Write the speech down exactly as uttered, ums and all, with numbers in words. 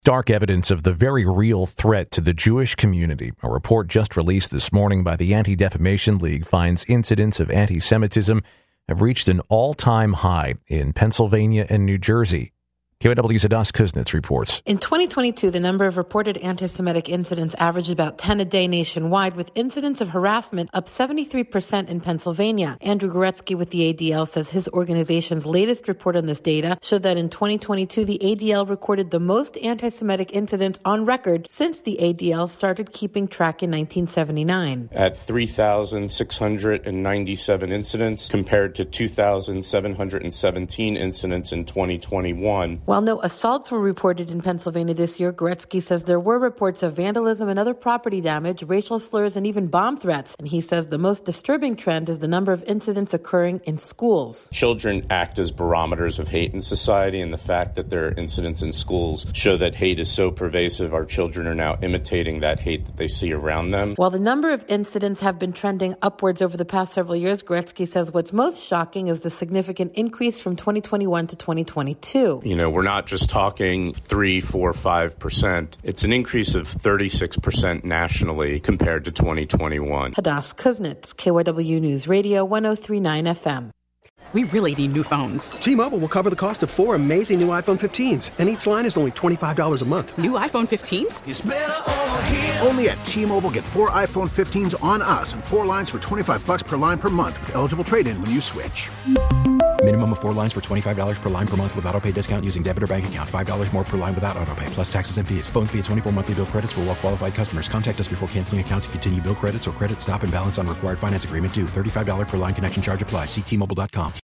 Stark evidence of the very real threat to the Jewish community. A report just released this morning by the Anti-Defamation League finds incidents of anti-Semitism have reached an all-time high in Pennsylvania and New Jersey. K Y W's Adas Kuznets reports. In twenty twenty-two, the number of reported anti-Semitic incidents averaged about ten a day nationwide, with incidents of harassment up seventy-three percent in Pennsylvania. Andrew Goretzky with the A D L says his organization's latest report on this data showed that in twenty twenty-two, the A D L recorded the most anti-Semitic incidents on record since the A D L started keeping track in nineteen seventy-nine. At three thousand six hundred ninety-seven incidents compared to two thousand seven hundred seventeen incidents in twenty twenty-one. While no assaults were reported in Pennsylvania this year, Goretzky says there were reports of vandalism and other property damage, racial slurs, and even bomb threats. And he says the most disturbing trend is the number of incidents occurring in schools. Children act as barometers of hate in society, and the fact that there are incidents in schools show that hate is so pervasive, our children are now imitating that hate that they see around them. While the number of incidents have been trending upwards over the past several years, Goretzky says what's most shocking is the significant increase from twenty twenty-one to twenty twenty-two. You know, we're not just talking three, four, five percent. It's an increase of thirty-six percent nationally compared to twenty twenty-one. Adas Kuznets, K Y W News Radio, one oh three point nine F M. We really need new phones. T-Mobile will cover the cost of four amazing new iPhone fifteens, and each line is only twenty-five dollars a month. New iPhone fifteens? It's better over here. Only at T-Mobile, get four iPhone fifteens on us and four lines for twenty-five dollars per line per month with eligible trade-in when you switch. Minimum of four lines for twenty-five dollars per line per month with autopay discount using debit or bank account. five dollars more per line without autopay, plus taxes and fees. Phone fee at twenty-four monthly bill credits for well-qualified customers. Contact us before canceling account to continue bill credits or credit stop and balance on required finance agreement due. thirty-five dollars per line connection charge applies. See T Mobile dot com.